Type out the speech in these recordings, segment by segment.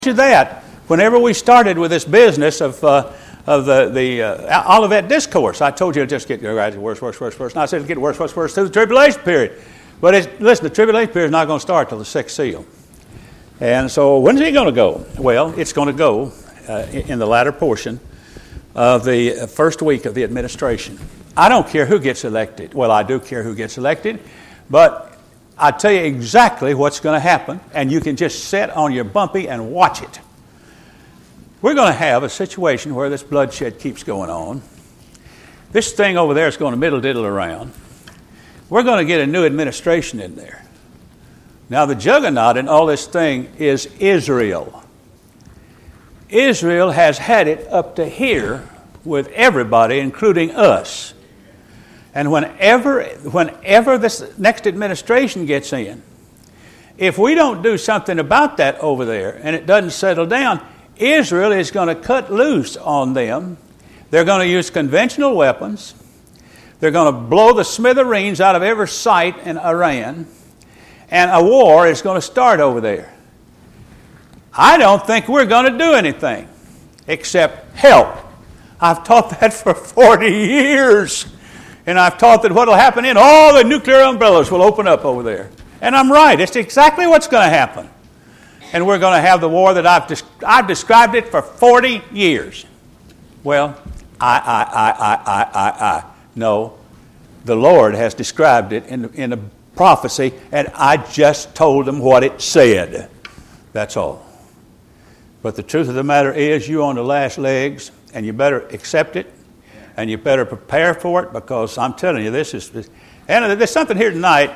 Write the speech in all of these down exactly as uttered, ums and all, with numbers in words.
you that whenever we started with this business of uh, of the the uh, Olivet Discourse, I told you it'd just get worse, worse, worse, worse. And I said it'd get worse, worse, worse through the tribulation period. But it's, listen, the tribulation period is not going to start till the sixth seal. And so when's it going to go? Well, it's going to go uh, in the latter portion of the first week of the administration. I don't care who gets elected. Well, I do care who gets elected, but I tell you exactly what's going to happen, and you can just sit on your bumpy and watch it. We're going to have a situation where this bloodshed keeps going on. This thing over there is going to middle-diddle around. We're going to get a new administration in there. Now, the juggernaut in all this thing is Israel. Israel has had it up to here with everybody, including us. And whenever, whenever this next administration gets in, if we don't do something about that over there and it doesn't settle down, Israel is going to cut loose on them. They're going to use conventional weapons. They're going to blow the smithereens out of every site in Iran. And a war is going to start over there. I don't think we're going to do anything except help. I've taught that for forty years. And I've taught that what will happen in all the nuclear umbrellas will open up over there. And I'm right. It's exactly what's going to happen. And we're going to have the war that I've des- I've described it for forty years. Well, I, I, I, I, I, I, I. No, the Lord has described it in, in a prophecy, and I just told them what it said. That's all. But the truth of the matter is, you're on the last legs, and you better accept it. And you better prepare for it, because I'm telling you, this is... And there's something here tonight.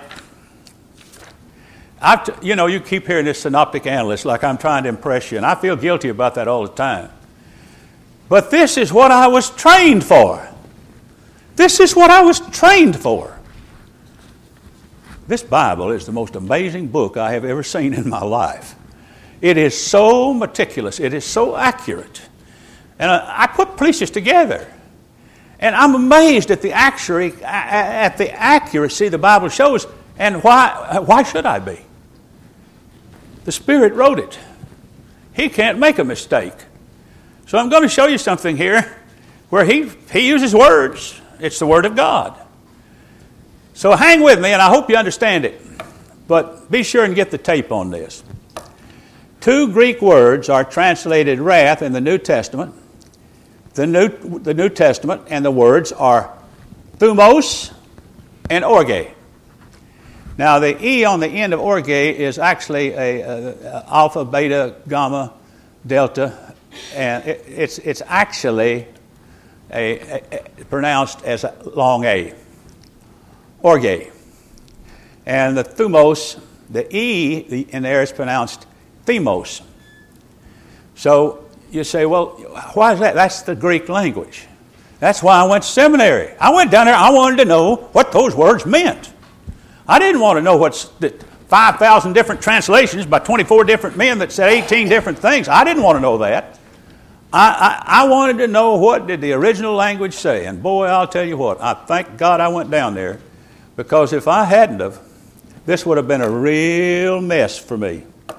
I've t- you know, you keep hearing this synoptic analyst like I'm trying to impress you, and I feel guilty about that all the time. But this is what I was trained for. This is what I was trained for. This Bible is the most amazing book I have ever seen in my life. It is so meticulous. It is so accurate. And I, I put pieces together. And I'm amazed at the accuracy, at the accuracy the Bible shows. And why, why should I be? The Spirit wrote it. He can't make a mistake. So I'm going to show you something here where he, he uses words. It's the Word of God. So hang with me, and I hope you understand it. But be sure and get the tape on this. Two Greek words are translated wrath in the New Testament. The New, the New Testament, and the words are thumos and orge. Now, the E on the end of orge is actually a, a, a alpha, beta, gamma, delta, and it, it's it's actually a, a, a pronounced as a long A. Orge. And the thumos, the E in there is pronounced themos. So you say, well, why is that? That's the Greek language. That's why I went to seminary. I went down there, I wanted to know what those words meant. I didn't want to know what's five thousand different translations by twenty-four different men that said eighteen different things. I didn't want to know that. I, I, I wanted to know what did the original language say. And boy, I'll tell you what, I thank God I went down there, because if I hadn't have, this would have been a real mess for me.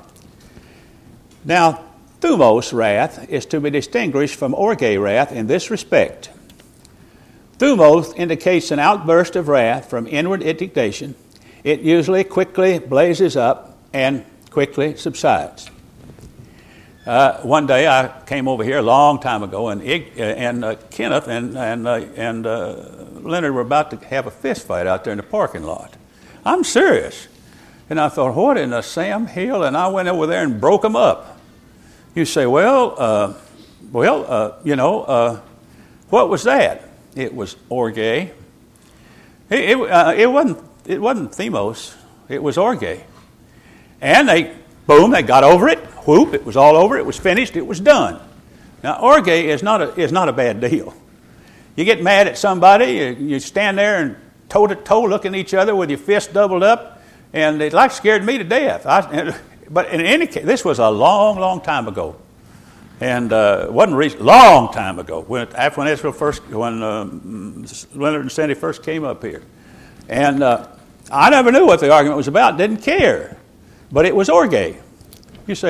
Now, thumos wrath is to be distinguished from orge wrath in this respect. Thumos indicates an outburst of wrath from inward indignation. It usually quickly blazes up and quickly subsides. Uh, one day I came over here a long time ago, and Ig, uh, and uh, Kenneth and and uh, and uh, Leonard were about to have a fist fight out there in the parking lot. I'm serious. And I thought, what in the Sam Hill? And I went over there and broke them up. You say, well, uh, well, uh, you know, uh, what was that? It was orge. It, it, uh, it wasn't. It wasn't themos. It was orge. And they, boom, they got over it. Whoop! It was all over. It was finished. It was done. Now, orge is not a is not a bad deal. You get mad at somebody, you, you stand there and toe to toe, looking at each other with your fists doubled up, and it like scared me to death. I, But in any case, this was a long, long time ago, and uh, wasn't recent, long time ago when after when Israel first, when um, Leonard and Sandy first came up here, and uh, I never knew what the argument was about. Didn't care, but it was orge. You say,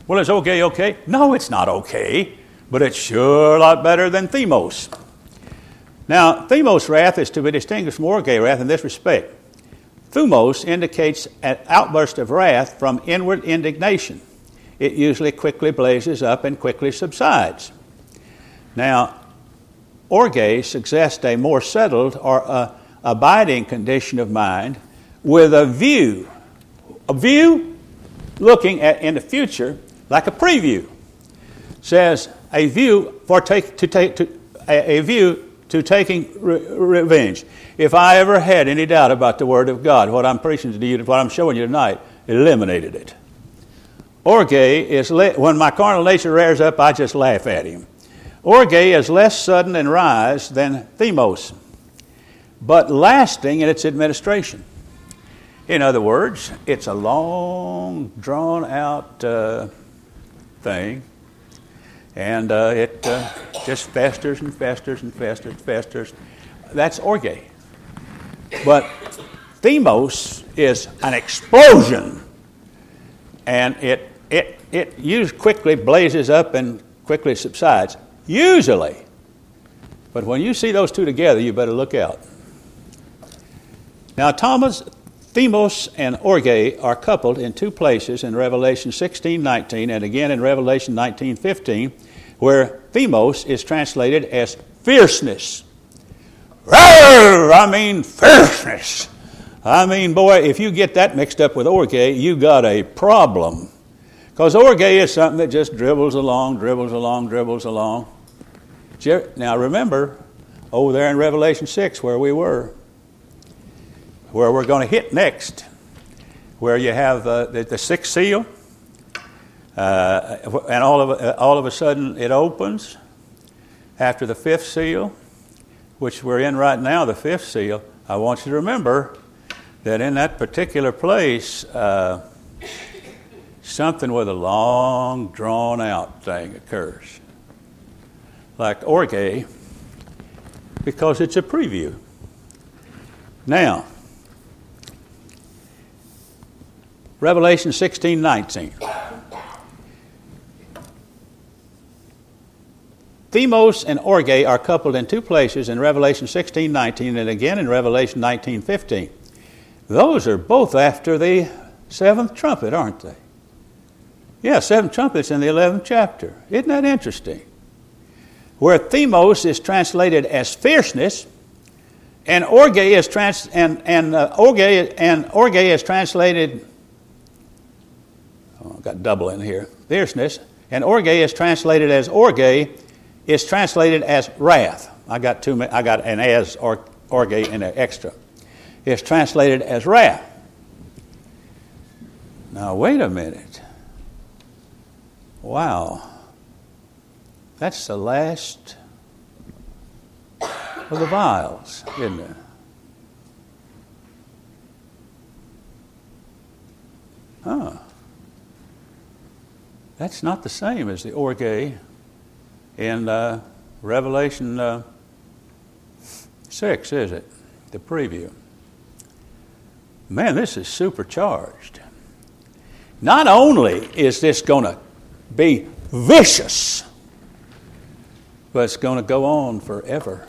Well, is orge okay? No, it's not okay, but it's sure a lot better than themos. Now, themos wrath is to be distinguished from orge wrath in this respect. Thumos indicates an outburst of wrath from inward indignation. It usually quickly blazes up and quickly subsides. Now, orge suggests a more settled or a abiding condition of mind with a view, a view looking at in the future like a preview. Says a view for take to take to a, a view to taking re- revenge. If I ever had any doubt about the Word of God, what I'm preaching to you, what I'm showing you tonight, eliminated it. Orge is le- when my carnal nature rears up, I just laugh at him. Orge is less sudden in rise than themos, but lasting in its administration. In other words, it's a long, drawn-out uh, thing, and uh, it uh, just festers and festers and festers and festers. That's orge. But themos is an explosion, and it it it used quickly blazes up and quickly subsides, usually. But when you see those two together, you better look out. Now, Thomas, themos and orge are coupled in two places in Revelation sixteen nineteen and again in Revelation nineteen fifteen, where themos is translated as fierceness. Rawr! I mean fierceness. I mean, boy, if you get that mixed up with orge, you got a problem. Because orge is something that just dribbles along, dribbles along, dribbles along. Now remember, over there in Revelation six where we were, where we're going to hit next, where you have uh, the, the sixth seal, uh, and all of, uh, all of a sudden it opens after the fifth seal, which we're in right now, the fifth seal. I want you to remember that in that particular place, uh, something with a long, drawn-out thing occurs, like orge, because it's a preview. Now, Revelation sixteen nineteen. Themos and orge are coupled in two places in Revelation sixteen nineteen and again in Revelation nineteen fifteen. Those are both after the seventh trumpet, aren't they? Yeah, seventh trumpet's in the eleventh chapter. Isn't that interesting? Where themos is translated as fierceness, and orge is trans and and uh, orge and orge is translated. Oh, I've got double in here. Fierceness, and orge is translated as orge is translated as wrath. I got two. I got an as or orge in there extra. It's translated as wrath. Now wait a minute. Wow. That's the last of the vials, isn't it? Huh. That's not the same as the orge in uh, Revelation uh, six, is it? The preview. Man, this is supercharged. Not only is this going to be vicious, but it's going to go on forever.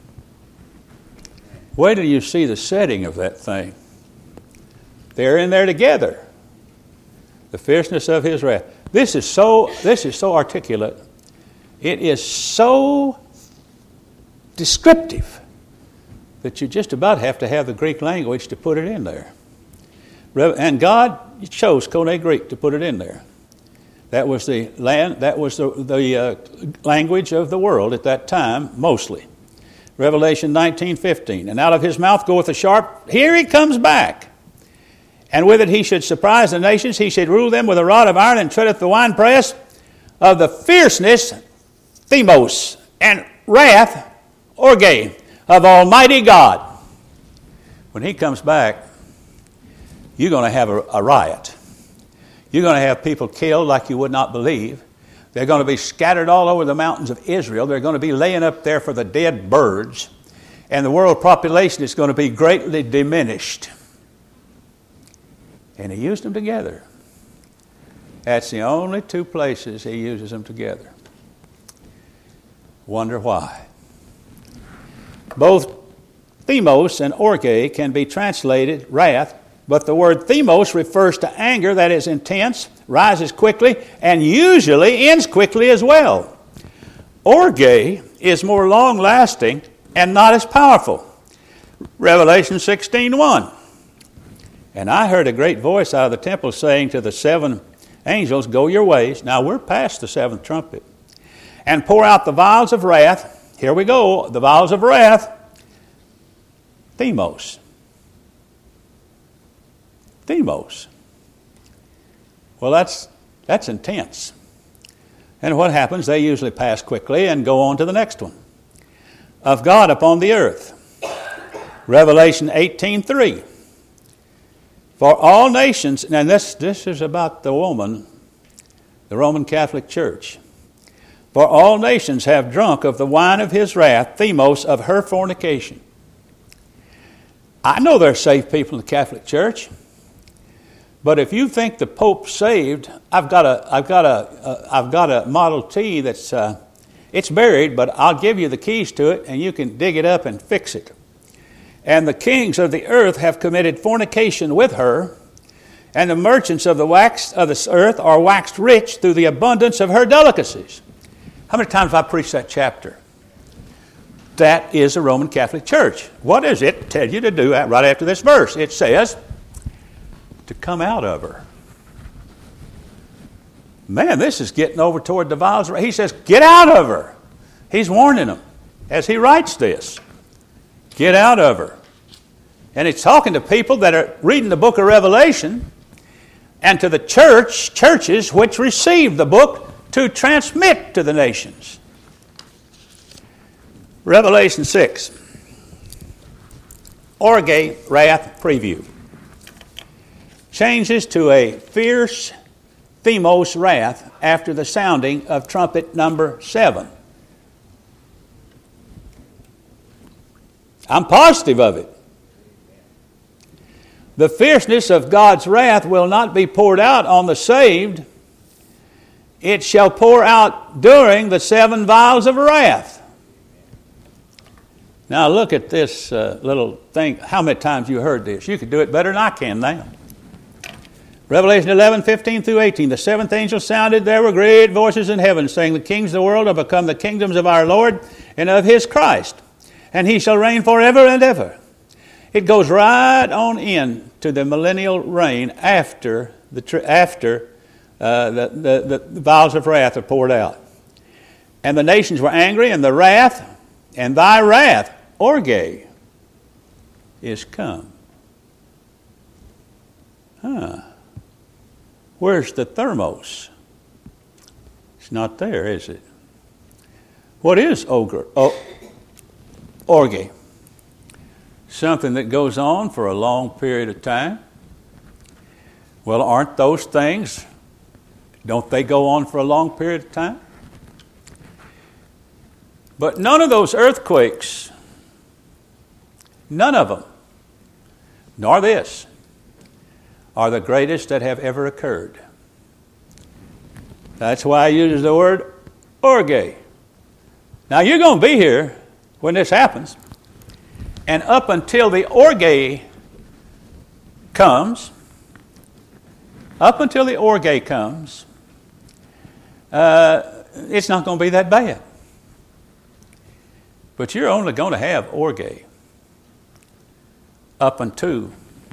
Wait till you see the setting of that thing. They're in there together. The fierceness of his wrath. This is so, this is so articulate. It is so descriptive that you just about have to have the Greek language to put it in there. And God chose Koine Greek to put it in there. That was the land. That was the, the uh, language of the world at that time, mostly. Revelation nineteen fifteen. And out of his mouth goeth a sharp. Here he comes back. And with it he should surprise the nations. He should rule them with a rod of iron, and treadeth the winepress of the fierceness, themos, and wrath, orge, of Almighty God. When he comes back, you're going to have a, a riot. You're going to have people killed like you would not believe. They're going to be scattered all over the mountains of Israel. They're going to be laying up there for the dead birds. And the world population is going to be greatly diminished. And he used them together. That's the only two places he uses them together. Wonder why. Both themos and orge can be translated wrath, but the word themos refers to anger that is intense, rises quickly, and usually ends quickly as well. Orge is more long-lasting and not as powerful. Revelation sixteen one. And I heard a great voice out of the temple saying to the seven angels, go your ways. Now we're past the seventh trumpet. And pour out the vials of wrath. Here we go, the vials of wrath. Themos. Themos. Well, that's that's intense. And what happens? They usually pass quickly and go on to the next one. Of God upon the earth. Revelation eighteen three. For all nations, and this, this is about the woman, the Roman Catholic Church. For all nations have drunk of the wine of his wrath, themos, of her fornication. I know there are saved people in the Catholic Church. But if you think the Pope's saved, I've got a, I've got a, uh, I've got a Model T that's, uh, it's buried, but I'll give you the keys to it, and you can dig it up and fix it. And the kings of the earth have committed fornication with her, and the merchants of the wax of the earth are waxed rich through the abundance of her delicacies. How many times have I preached that chapter? That is the Roman Catholic Church. What does it tell you to do right after this verse? It says, to come out of her. Man, this is getting over toward the vials. He says, get out of her. He's warning them as he writes this. Get out of her. And he's talking to people that are reading the book of Revelation and to the church, churches which received the book to transmit to the nations. Revelation six. Orge, wrath, preview. Changes to a fierce themos wrath after the sounding of trumpet number seven. I'm positive of it. The fierceness of God's wrath will not be poured out on the saved. It shall pour out during the seven vials of wrath. Now look at this uh, little thing. How many times you heard this? You could do it better than I can now. Revelation eleven, fifteen through eighteen. The seventh angel sounded. There were great voices in heaven, saying, the kings of the world are become the kingdoms of our Lord and of his Christ, and he shall reign forever and ever. It goes right on in to the millennial reign after the after uh, the, the, the vials of wrath are poured out. And the nations were angry, and the wrath, and thy wrath, orge, is come. Huh. Where's the thermos? It's not there, is it? What is ogre? Oh, orge. Something that goes on for a long period of time. Well, aren't those things, don't they go on for a long period of time? But none of those earthquakes, none of them, nor this, are the greatest that have ever occurred. That's why I use the word orge. Now you're going to be here when this happens. And up until the orge comes, up until the orge comes, uh, it's not going to be that bad. But you're only going to have orge up until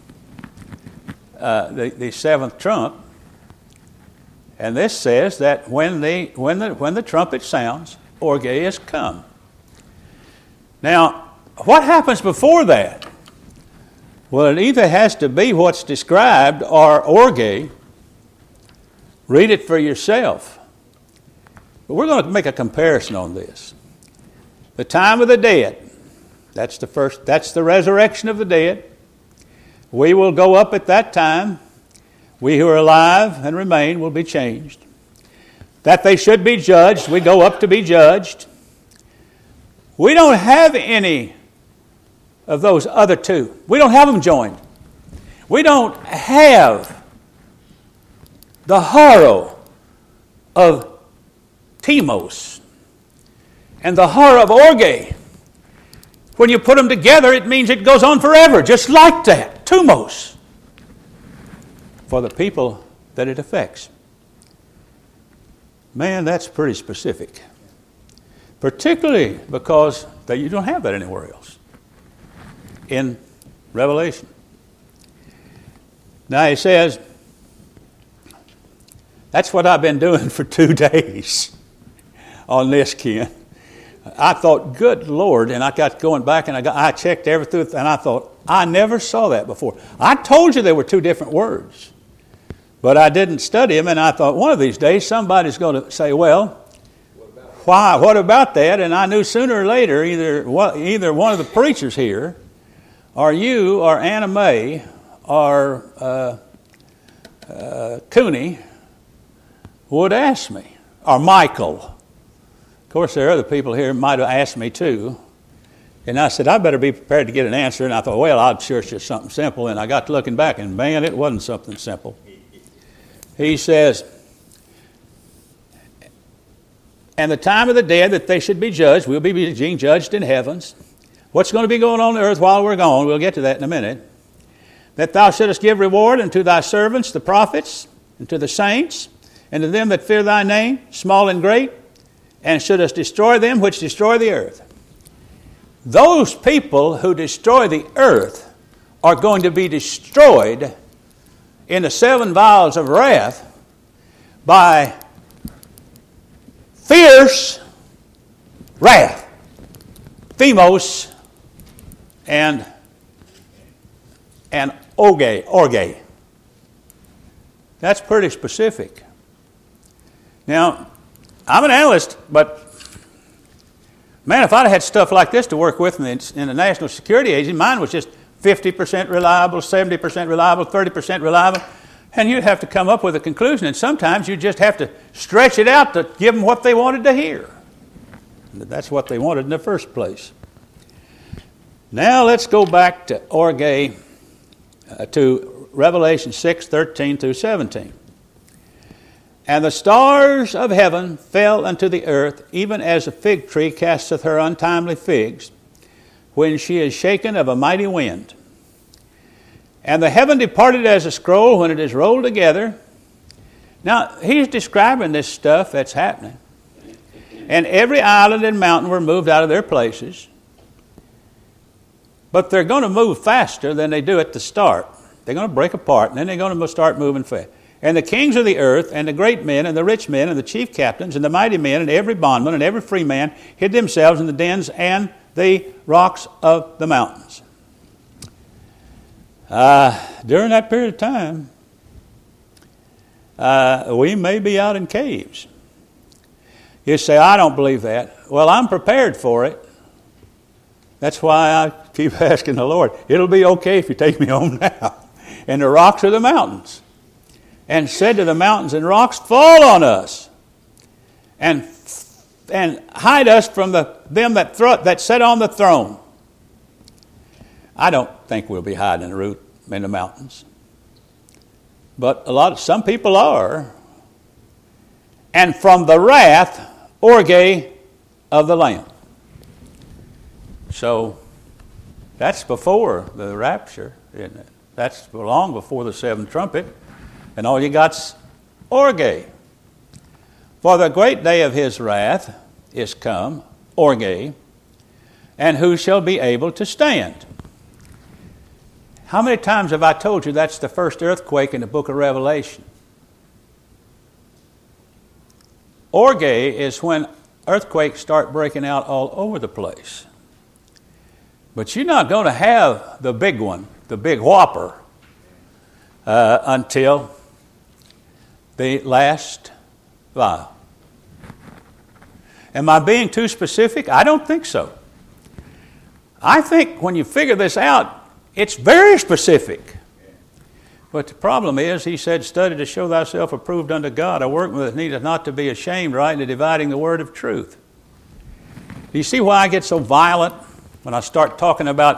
uh, the, the seventh trump. And this says that when the, when the, when the trumpet sounds, orge is come. Now, what happens before that? Well, it either has to be what's described or orge. Read it for yourself. But we're going to make a comparison on this. The time of the dead, that's the first, that's the resurrection of the dead. We will go up at that time. We who are alive and remain will be changed. That they should be judged, we go up to be judged. We don't have any of those other two. We don't have them joined. We don't have the horror of Timos and the horror of Orge. When you put them together, it means it goes on forever, just like that. Tumos. For the people that it affects. Man, that's pretty specific. Particularly because that you don't have that anywhere else in Revelation. Now he says, that's what I've been doing for two days on this, Ken. I thought, good Lord, and I got going back and I got I checked everything, and I thought, I never saw that before. I told you there were two different words, but I didn't study them, and I thought one of these days somebody's going to say, well, why? What about that? And I knew sooner or later either either one of the preachers here, or you, or Anna Mae, or uh, uh, Cooney would ask me, or Michael. Of course, there are other people here who might have asked me too. And I said, I better be prepared to get an answer. And I thought, well, I'm sure it's just something simple. And I got to looking back, and man, it wasn't something simple. He says, and the time of the dead that they should be judged, we'll be being judged in heavens. What's going to be going on on the earth while we're gone? We'll get to that in a minute. That thou shouldest give reward unto thy servants, the prophets, and to the saints, and to them that fear thy name, small and great, and shouldest destroy them which destroy the earth. Those people who destroy the earth are going to be destroyed in the seven vials of wrath by fierce wrath, Themos and and Orge, Orge. That's pretty specific. Now, I'm an analyst, but man, if I'd had stuff like this to work with in the, in the National Security Agency, mine was just fifty percent reliable, seventy percent reliable, thirty percent reliable, and you'd have to come up with a conclusion, and sometimes you just have to stretch it out to give them what they wanted to hear. That's what they wanted in the first place. Now let's go back to Orge, uh, to Revelation six, thirteen through seventeen. And the stars of heaven fell unto the earth, even as a fig tree casteth her untimely figs, when she is shaken of a mighty wind. And the heaven departed as a scroll when it is rolled together. Now, he's describing this stuff that's happening. And every island and mountain were moved out of their places. But they're going to move faster than they do at the start. They're going to break apart, and then they're going to start moving fast. And the kings of the earth, and the great men, and the rich men, and the chief captains, and the mighty men, and every bondman, and every free man, hid themselves in the dens and the rocks of the mountains. Uh, during that period of time, uh, we may be out in caves. You say, I don't believe that. Well, I'm prepared for it. That's why I keep asking the Lord, it'll be okay if you take me home now. And the rocks are the mountains. And said to the mountains and rocks, fall on us, and and hide us from the them that thro- that sit on the throne. I don't think we'll be hiding in the root in the mountains, but a lot of some people are. And from the wrath, Orge of the Lamb. So that's before the rapture, isn't it? That's long before the seventh trumpet. And all you got's Orge. For the great day of his wrath is come, Orge, and who shall be able to stand? How many times have I told you that's the first earthquake in the book of Revelation? Orge is when earthquakes start breaking out all over the place. But you're not going to have the big one, the big whopper, uh, until the last vial. Am I being too specific? I don't think so. I think when you figure this out, it's very specific. But the problem is, he said, study to show thyself approved unto God, a workman that needeth not to be ashamed, rightly dividing the word of truth. Do you see why I get so violent when I start talking about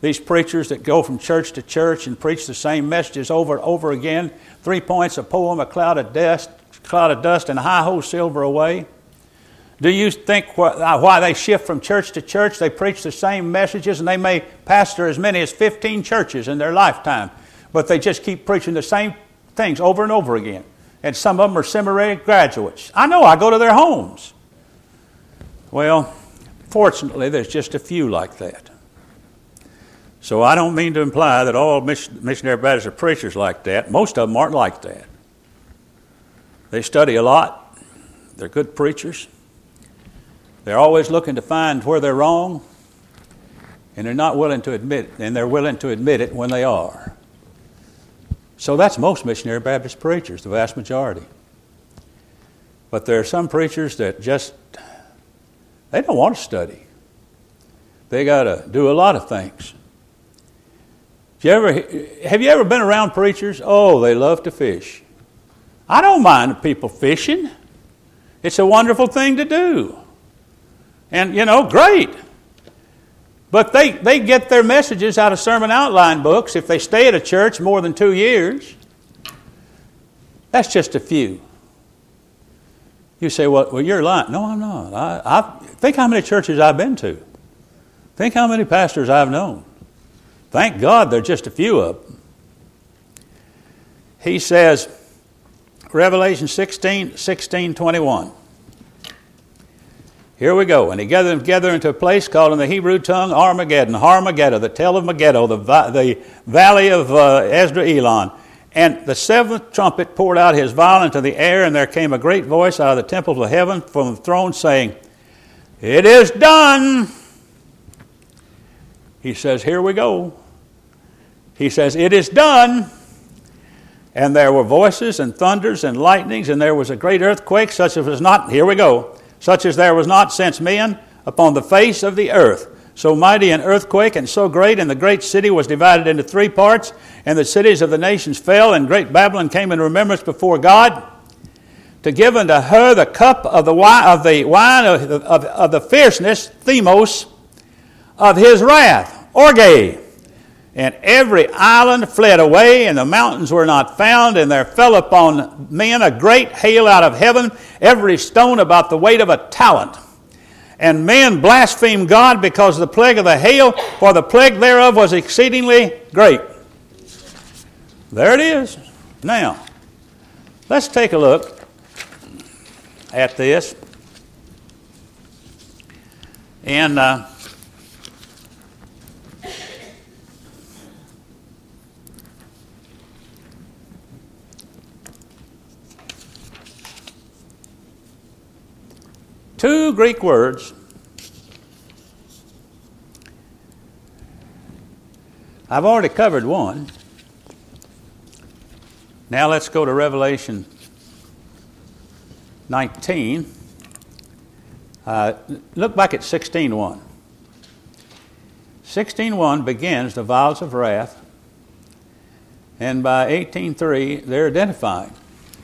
these preachers that go from church to church and preach the same messages over and over again. Three points, a poem, a cloud of dust, cloud of dust, and hi-ho silver away. Do you think wh- why they shift from church to church? They preach the same messages, and they may pastor as many as fifteen churches in their lifetime, but they just keep preaching the same things over and over again. And some of them are seminary graduates. I know, I go to their homes. Well, fortunately, there's just a few like that. So I don't mean to imply that all missionary Baptists are preachers like that. Most of them aren't like that. They study a lot. They're good preachers. They're always looking to find where they're wrong, and they're not willing to admit it, and they're willing to admit it when they are. So that's most missionary Baptist preachers, the vast majority. But there are some preachers that just, they don't want to study. They got to do a lot of things. Have you ever, have you ever been around preachers? Oh, they love to fish. I don't mind people fishing. It's a wonderful thing to do. And, you know, great. But they, they get their messages out of sermon outline books if they stay at a church more than two years. That's just a few. You say, well, well you're lying. No, I'm not. I, I think how many churches I've been to. Think how many pastors I've known. Thank God there are just a few of them. He says, Revelation sixteen, sixteen, twenty-one. Here we go. And he gathered them together into a place called in the Hebrew tongue Armageddon, Harmageddon, the tell of Megiddo, the, the valley of uh, Esdra Elon. And the seventh trumpet poured out his vial into the air, and there came a great voice out of the temple of heaven from the throne saying, "It is done." He says, here we go. He says, it is done. And there were voices and thunders and lightnings, and there was a great earthquake, such as was not, here we go, such as there was not since men upon the face of the earth. So mighty an earthquake and so great, and the great city was divided into three parts, and the cities of the nations fell, and great Babylon came in remembrance before God, to give unto her the cup of the wine of the wine of, of, of the fierceness, themos, of his wrath, orge. And every island fled away, and the mountains were not found, and there fell upon men a great hail out of heaven, every stone about the weight of a talent. And men blasphemed God because of the plague of the hail, for the plague thereof was exceedingly great. There it is. Now, let's take a look at this. And uh, two Greek words. I've already covered one. Now let's go to Revelation nineteen. Uh, look back at sixteen one. sixteen one begins the vials of wrath, and by eighteen three they're identifying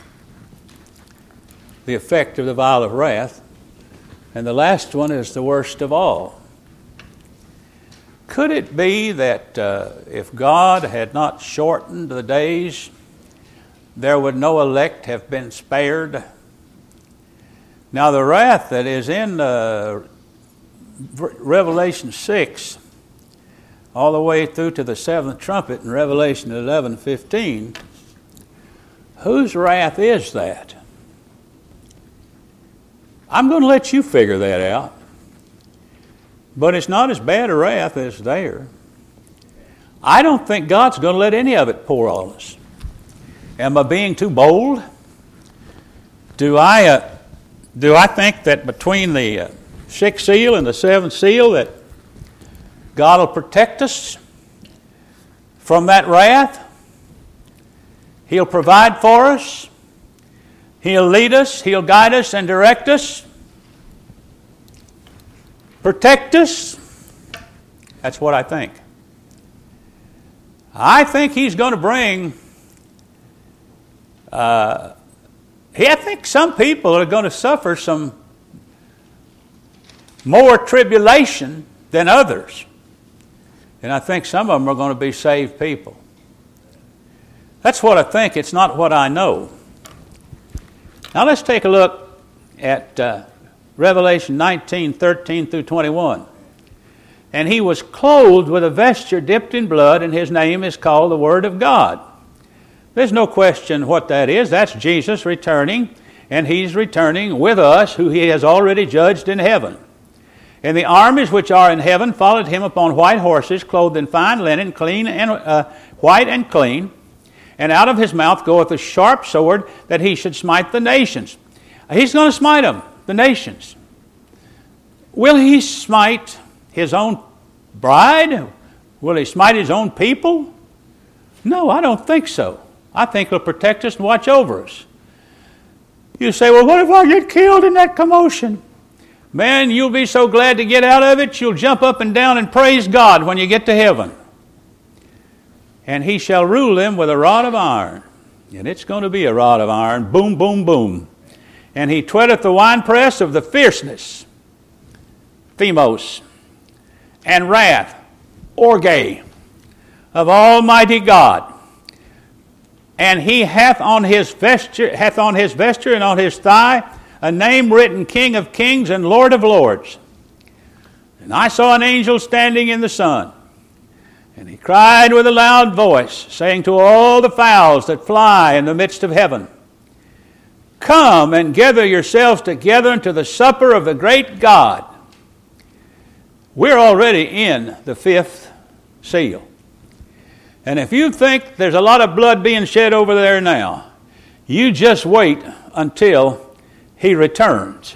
the effect of the vial of wrath. And the last one is the worst of all. Could it be that uh, if God had not shortened the days, there would no elect have been spared? Now the wrath that is in uh, Revelation six, all the way through to the seventh trumpet in Revelation eleven fifteen, whose wrath is that? I'm going to let you figure that out. But it's not as bad a wrath as there. I don't think God's going to let any of it pour on us. Am I being too bold? Do I uh, do I think that between the uh, sixth seal and the seventh seal that God will protect us from that wrath? He'll provide for us. He'll lead us, He'll guide us and direct us, protect us. That's what I think. I think He's going to bring, uh, I think some people are going to suffer some more tribulation than others. And I think some of them are going to be saved people. That's what I think. It's not what I know. Now let's take a look at uh, Revelation nineteen, thirteen through twenty-one. And he was clothed with a vesture dipped in blood, and his name is called the Word of God. There's no question what that is. That's Jesus returning, and he's returning with us, who he has already judged in heaven. And the armies which are in heaven followed him upon white horses, clothed in fine linen, clean and uh, white and clean. And out of his mouth goeth a sharp sword, that he should smite the nations. He's going to smite them, the nations. Will he smite his own bride? Will he smite his own people? No, I don't think so. I think he'll protect us and watch over us. You say, well, what if I get killed in that commotion? Man, you'll be so glad to get out of it, you'll jump up and down and praise God when you get to heaven. And he shall rule them with a rod of iron. And it's going to be a rod of iron. Boom, boom, boom. And he treadeth the winepress of the fierceness, Themos, and wrath, Orge, of Almighty God. And he hath on his vesture, hath on his vesture and on his thigh a name written, King of Kings and Lord of Lords. And I saw an angel standing in the sun, and he cried with a loud voice, saying to all the fowls that fly in the midst of heaven, Come and gather yourselves together unto the supper of the great God. We're already in the fifth seal. And if you think there's a lot of blood being shed over there now, you just wait until he returns.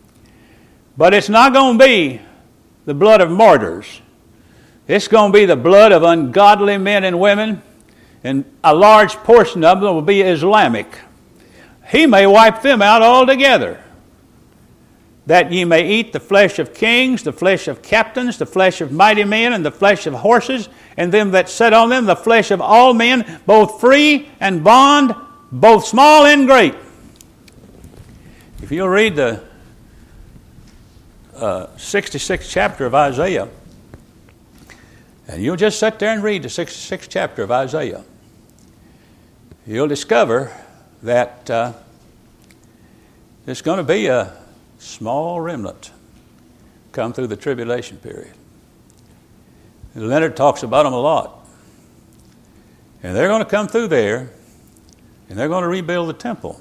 But it's not going to be the blood of martyrs. It's going to be the blood of ungodly men and women, and a large portion of them will be Islamic. He may wipe them out altogether. That ye may eat the flesh of kings, the flesh of captains, the flesh of mighty men, and the flesh of horses, and them that sit on them, the flesh of all men, both free and bond, both small and great. If you'll read the uh, sixty-sixth chapter of Isaiah, and you'll just sit there and read the sixty-sixth chapter of Isaiah, you'll discover that uh, there's going to be a small remnant come through the tribulation period. And Leonard talks about them a lot. And they're going to come through there, and they're going to rebuild the temple.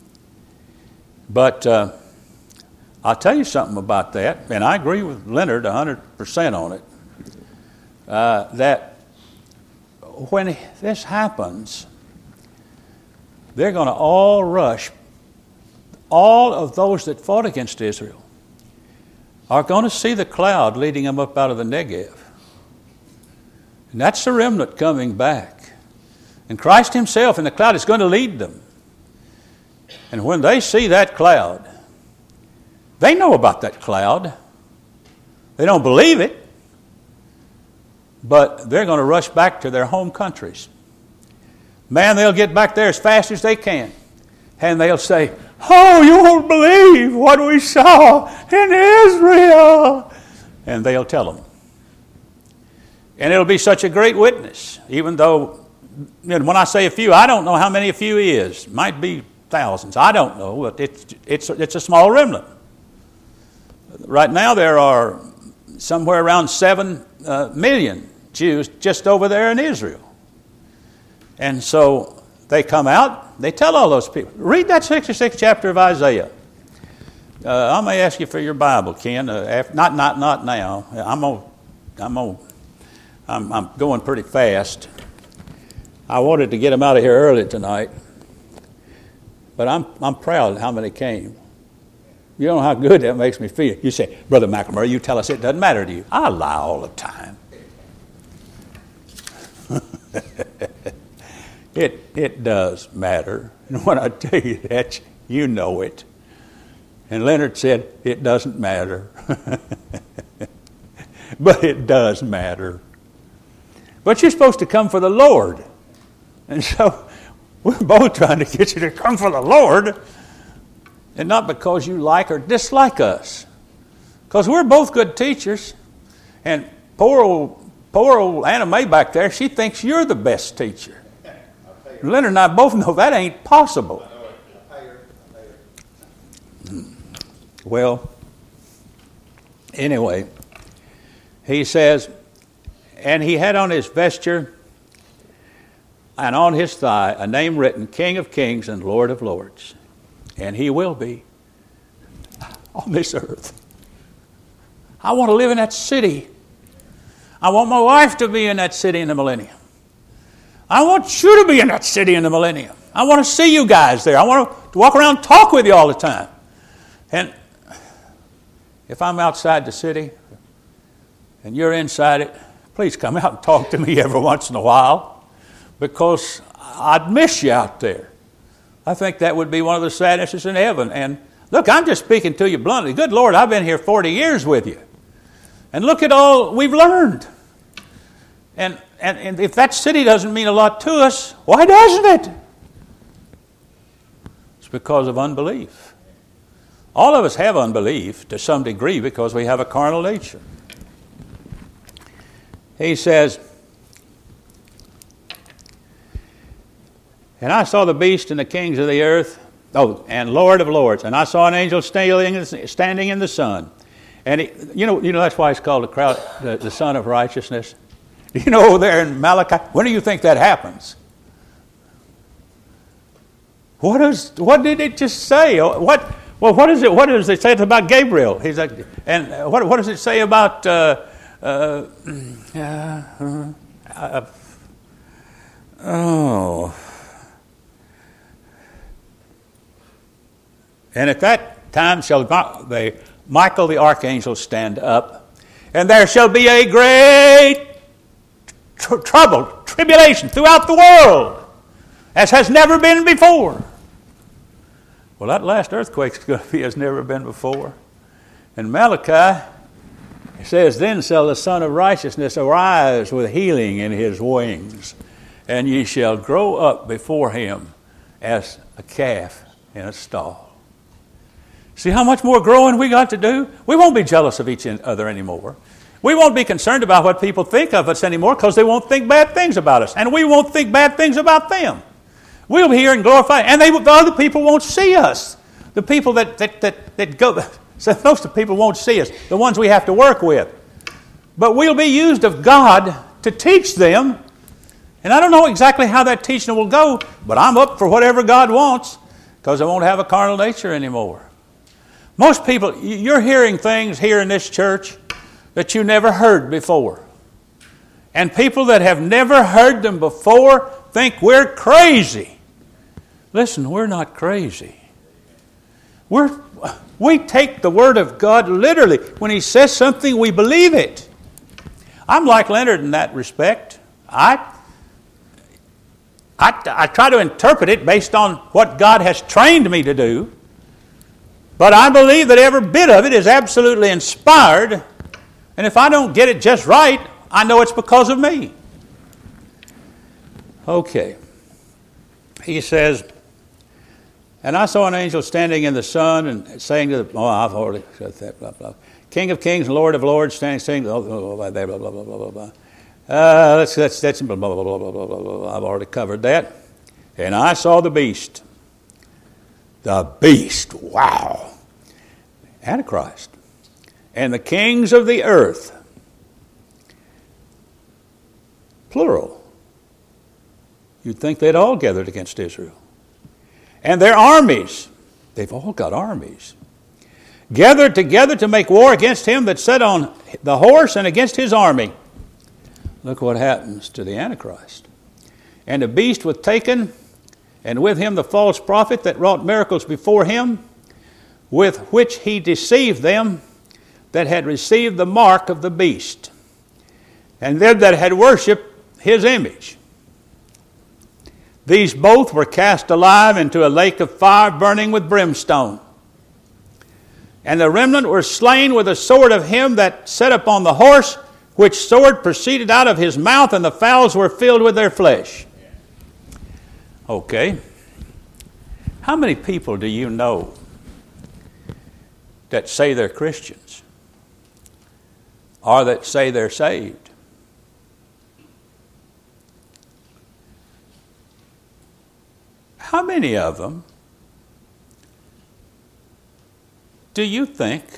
But uh, I'll tell you something about that, and I agree with Leonard one hundred percent on it, uh, that when this happens, they're going to all rush. All of those that fought against Israel are going to see the cloud leading them up out of the Negev. And that's the remnant coming back. And Christ himself in the cloud is going to lead them. And when they see that cloud, they know about that cloud. They don't believe it, but they're going to rush back to their home countries. Man, they'll get back there as fast as they can. And they'll say, oh, you won't believe what we saw in Israel. And they'll tell them. And it'll be such a great witness, even though, you know, when I say a few, I don't know how many a few is. Might be thousands. I don't know, but it's, it's, it's a small remnant. Right now there are somewhere around seven uh, million Jews just over there in Israel. And so they come out, they tell all those people. Read that sixty-sixth chapter of Isaiah. Uh, I may ask you for your Bible, Ken. Uh, after, not, not, not now. I'm gonna, I'm gonna, I'm, I'm going pretty fast. I wanted to get them out of here early tonight, but I'm, I'm proud of how many came. You don't know how good that makes me feel. You say, Brother McElmurray, you tell us it doesn't matter to you. I lie all the time. It it does matter. And when I tell you that, you know it. And Leonard said, it doesn't matter. But it does matter. But you're supposed to come for the Lord. And so we're both trying to get you to come for the Lord. And not because you like or dislike us. Because we're both good teachers. And poor old poor old Anna Mae back there, she thinks you're the best teacher. Leonard and I both know that ain't possible. Well, anyway, he says, and he had on his vesture and on his thigh a name written, King of Kings and Lord of Lords. And he will be on this earth. I want to live in that city. I want my wife to be in that city in the millennium. I want you to be in that city in the millennium. I want to see you guys there. I want to walk around and talk with you all the time. And if I'm outside the city and you're inside it, please come out and talk to me every once in a while, because I'd miss you out there. I think that would be one of the sadnesses in heaven. And look, I'm just speaking to you bluntly. Good Lord, I've been here forty years with you. And look at all we've learned. And, and, and if that city doesn't mean a lot to us, why doesn't it? It's because of unbelief. All of us have unbelief to some degree because we have a carnal nature. He says, and I saw the beast and the kings of the earth, oh, and Lord of lords, and I saw an angel standing in the sun. And he, you know, you know that's why it's called the, crowd, the, the Son of Righteousness. You know, there in Malachi, when do you think that happens? What is? What did it just say? What? Well, what is it? What does it say about Gabriel? He's like, and what? What does it say about? Uh, uh, uh, uh, oh. And at that time shall the Michael the archangel stand up, and there shall be a great tr- trouble, tribulation throughout the world, as has never been before. Well, that last earthquake is going to be as never been before. And Malachi says, then shall the Son of Righteousness arise with healing in his wings, and ye shall grow up before him as a calf in a stall. See how much more growing we got to do? We won't be jealous of each other anymore. We won't be concerned about what people think of us anymore, because they won't think bad things about us, and we won't think bad things about them. We'll be here and glorify, and they, the other people won't see us. The people that, that, that, that go, so most of the people won't see us, the ones we have to work with. But we'll be used of God to teach them, and I don't know exactly how that teaching will go, but I'm up for whatever God wants, because I won't have a carnal nature anymore. Most people, you're hearing things here in this church that you never heard before. And people that have never heard them before think we're crazy. Listen, we're not crazy. We're, we take the Word of God literally. When He says something, we believe it. I'm like Leonard in that respect. I, I, I try to interpret it based on what God has trained me to do. But I believe that every bit of it is absolutely inspired. And if I don't get it just right, I know it's because of me. Okay. He says, and I saw an angel standing in the sun and saying to the, oh, I've already said that, blah, blah. King of kings and Lord of lords, standing, saying, blah, blah, blah, blah, blah, blah, blah, blah, blah. Uh, that's, that's, that's, blah, blah, blah, blah, blah, blah, blah. I've already covered that. And I saw the beast. The beast, wow. Antichrist. And the kings of the earth, plural. You'd think they'd all gathered against Israel. And their armies, they've all got armies, gathered together to make war against him that sat on the horse and against his army. Look what happens to the Antichrist. And the beast was taken, and with him the false prophet that wrought miracles before him, with which he deceived them that had received the mark of the beast, and them that had worshipped his image. These both were cast alive into a lake of fire burning with brimstone. And the remnant were slain with the sword of him that sat upon the horse, which sword proceeded out of his mouth, and the fowls were filled with their flesh. Okay. How many people do you know that say they're Christians, or that say they're saved, many of them do you think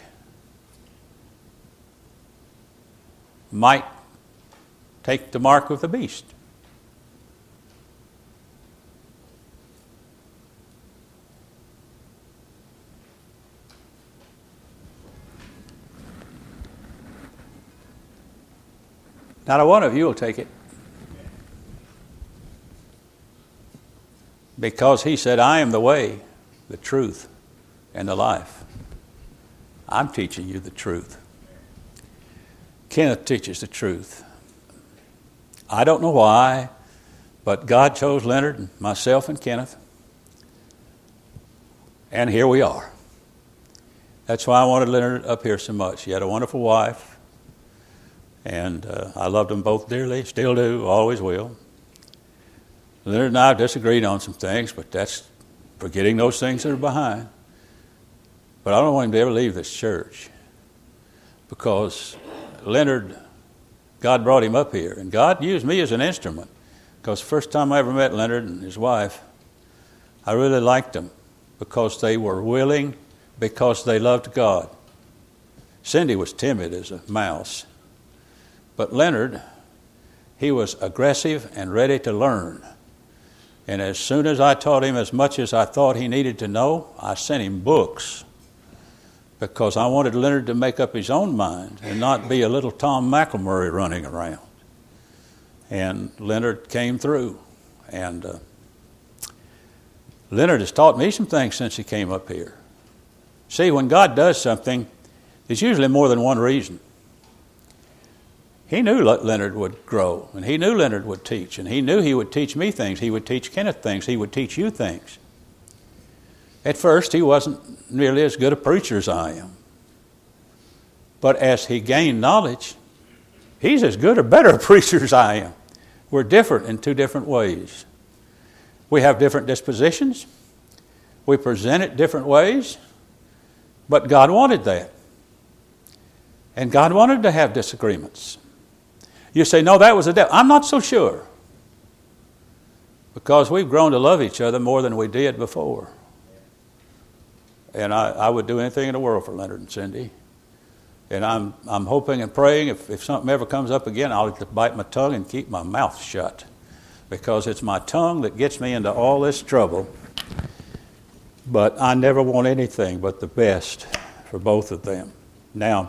might take the mark of the beast? Not a one of you will take it. Because he said, I am the way, the truth, and the life. I'm teaching you the truth. Kenneth teaches the truth. I don't know why, but God chose Leonard and myself and Kenneth. And here we are. That's why I wanted Leonard up here so much. He had a wonderful wife. And uh, I loved them both dearly, still do, always will. Leonard and I have disagreed on some things, but that's forgetting those things that are behind. But I don't want him to ever leave this church, because Leonard, God brought him up here, and God used me as an instrument, because the first time I ever met Leonard and his wife, I really liked them because they were willing, because they loved God. Cindy was timid as a mouse. But Leonard, he was aggressive and ready to learn. And as soon as I taught him as much as I thought he needed to know, I sent him books, because I wanted Leonard to make up his own mind and not be a little Tom McElmurray running around. And Leonard came through. And uh, Leonard has taught me some things since he came up here. See, when God does something, there's usually more than one reason. He knew Leonard would grow, and he knew Leonard would teach, and he knew he would teach me things. He would teach Kenneth things. He would teach you things. At first, he wasn't nearly as good a preacher as I am. But as he gained knowledge, he's as good or better a preacher as I am. We're different in two different ways. We have different dispositions. We present it different ways. But God wanted that. And God wanted to have disagreements. You say, no, that was the devil. I'm not so sure. Because we've grown to love each other more than we did before. And I, I would do anything in the world for Leonard and Cindy. And I'm I'm hoping and praying if, if something ever comes up again, I'll just bite my tongue and keep my mouth shut. Because it's my tongue that gets me into all this trouble. But I never want anything but the best for both of them. Now,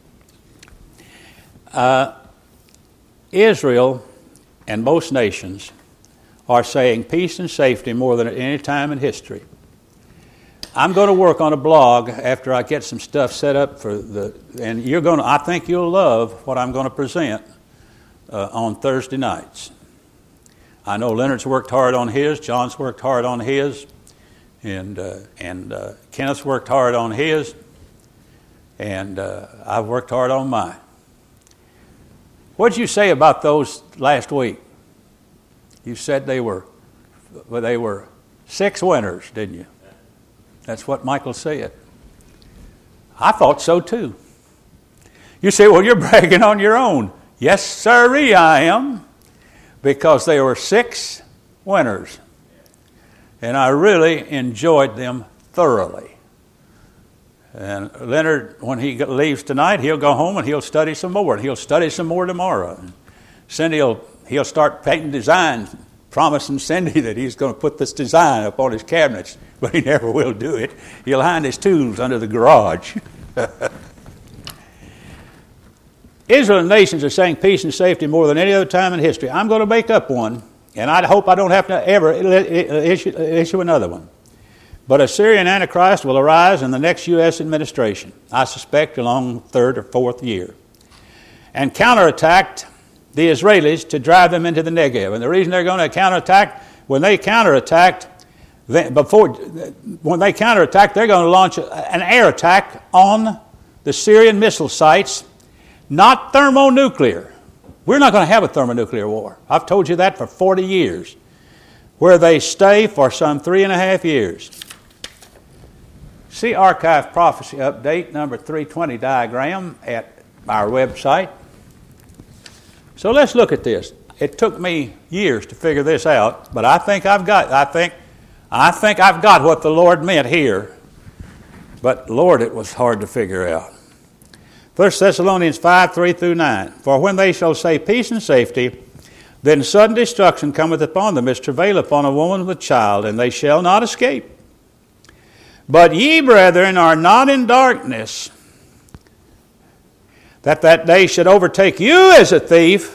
uh, Israel and most nations are saying peace and safety more than at any time in history. I'm going to work on a blog after I get some stuff set up for the, and you're going to, I think you'll love what I'm going to present uh, on Thursday nights. I know Leonard's worked hard on his, John's worked hard on his, and uh, and uh, Kenneth's worked hard on his, and uh, I've worked hard on mine. What did you say about those last week? You said they were, well, they were six winners, didn't you? That's what Michael said. I thought so too. You say, well, you're bragging on your own. Yes, sirree, I am. Because they were six winners. And I really enjoyed them thoroughly. And Leonard, when he leaves tonight, he'll go home and he'll study some more. And he'll study some more tomorrow. And Cindy will he'll start painting designs, promising Cindy that he's going to put this design up on his cabinets. But he never will do it. He'll hide his tools under the garage. Israel and nations are saying peace and safety more than any other time in history. I'm going to make up one, and I hope I don't have to ever issue, issue another one. But a Syrian Antichrist will arise in the next U S administration, I suspect along third or fourth year, and counterattack the Israelis to drive them into the Negev. And the reason they're going to counterattack, when they counterattack, before when they counterattack, they're going to launch an air attack on the Syrian missile sites, not thermonuclear. We're not going to have a thermonuclear war. I've told you that for forty years, where they stay for some three and a half years. See Archive Prophecy Update number three twenty diagram at our website. So let's look at this. It took me years to figure this out, but I think I've got, I think I think I've got what the Lord meant here. But, Lord, it was hard to figure out. First Thessalonians five, three through nine. For when they shall say peace and safety, then sudden destruction cometh upon them as travail upon a woman with child, and they shall not escape. But ye, brethren, are not in darkness, that that day should overtake you as a thief.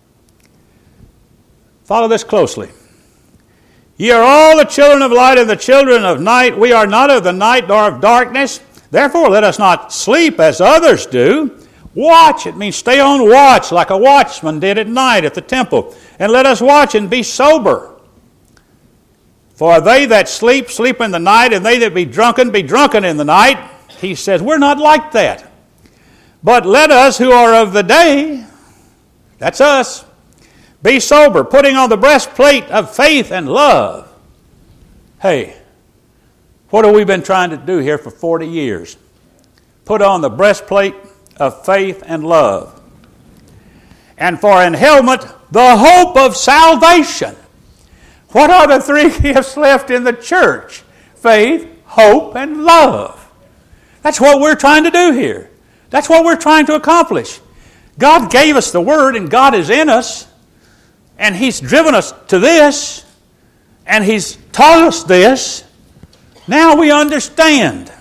Follow this closely. Ye are all the children of light and the children of night. We are not of the night nor of darkness. Therefore let us not sleep as others do. Watch, it means stay on watch like a watchman did at night at the temple. And let us watch and be sober. For they that sleep, sleep in the night, and they that be drunken, be drunken in the night. He says, we're not like that. But let us who are of the day, that's us, be sober, putting on the breastplate of faith and love. Hey, what have we been trying to do here for forty years? Put on the breastplate of faith and love. And for an helmet, the hope of salvation. What are the three gifts left in the church? Faith, hope, and love. That's what we're trying to do here. That's what we're trying to accomplish. God gave us the Word, and God is in us. And He's driven us to this, and He's taught us this. Now we understand.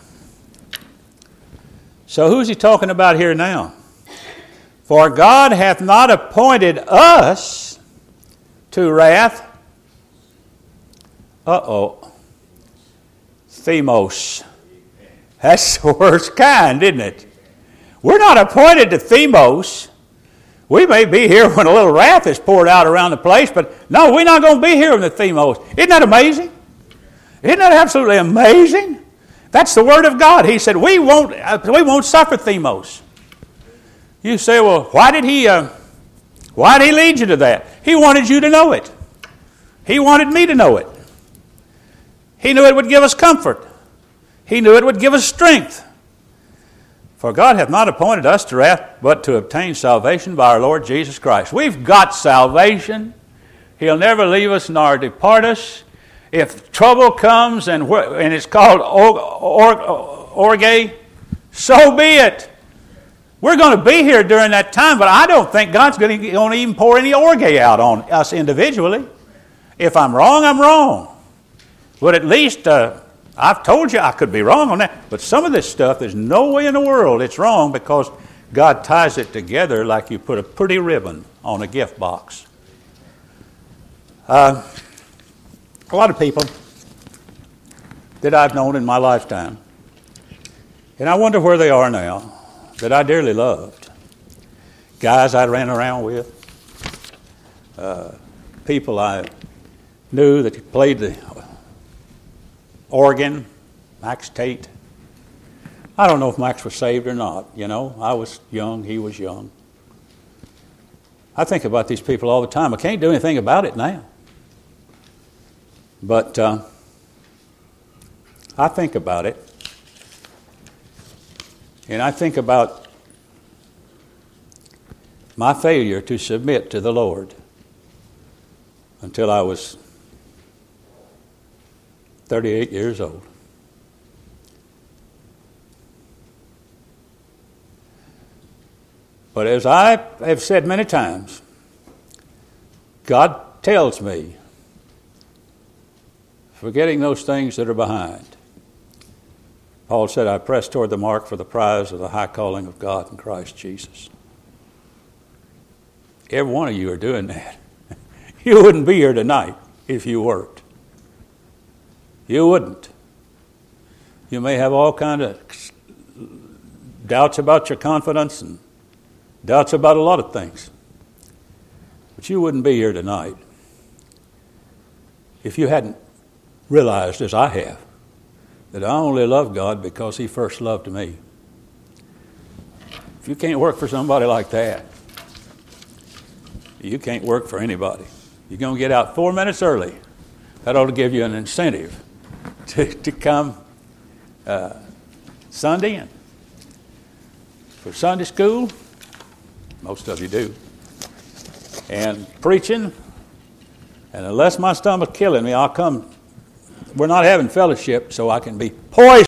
So who's He talking about here now? For God hath not appointed us to wrath. Uh-oh. Themos. That's the worst kind, isn't it? We're not appointed to Themos. We may be here when a little wrath is poured out around the place, but no, we're not going to be here in the Themos. Isn't that amazing? Isn't that absolutely amazing? That's the Word of God. He said, we won't, we won't suffer Themos. You say, well, why did he, uh, why did he lead you to that? He wanted you to know it. He wanted me to know it. He knew it would give us comfort. He knew it would give us strength. For God hath not appointed us to wrath, but to obtain salvation by our Lord Jesus Christ. We've got salvation. He'll never leave us nor depart us. If trouble comes and, and it's called or, or, orge, so be it. We're going to be here during that time, but I don't think God's going to, going to even pour any orge out on us individually. If I'm wrong, I'm wrong. But at least uh, I've told you I could be wrong on that. But some of this stuff, there's no way in the world it's wrong because God ties it together like you put a pretty ribbon on a gift box. Uh, a lot of people that I've known in my lifetime, and I wonder where they are now, that I dearly loved. Guys I ran around with, uh, people I knew that played the organ, Max Tate. I don't know if Max was saved or not, you know. I was young, he was young. I think about these people all the time. I can't do anything about it now. But uh, I think about it. And I think about my failure to submit to the Lord until I was thirty-eight years old. But as I have said many times, God tells me, forgetting those things that are behind. Paul said, I press toward the mark for the prize of the high calling of God in Christ Jesus. Every one of you are doing that. You wouldn't be here tonight if you weren't. You wouldn't. You may have all kinds of doubts about your confidence and doubts about a lot of things. But you wouldn't be here tonight if you hadn't realized, as I have, that I only love God because He first loved me. If you can't work for somebody like that, you can't work for anybody. You're going to get out four minutes early. That ought to give you an incentive to, to come uh, Sunday and for Sunday school. Most of you do. And preaching. And unless my stomach's killing me, I'll come we're not having fellowship, so I can be poised